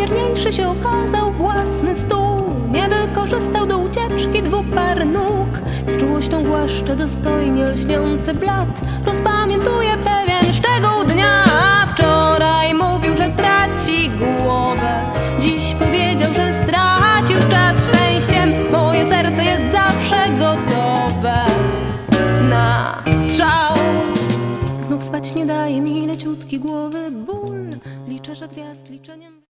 najwierniejszy się okazał własny stół. Nie wykorzystał do ucieczki 2 par nóg. Z czułością głaszcze dostojnie lśniący blat. Rozpamiętuje pewien szczegół dnia. Wczoraj mówił, że traci głowę. Dziś powiedział, że stracił czas szczęściem. Moje serce jest zawsze gotowe na strzał. Znów spać nie daje mi leciutki głowy ból. Liczę, że gwiazd liczeniem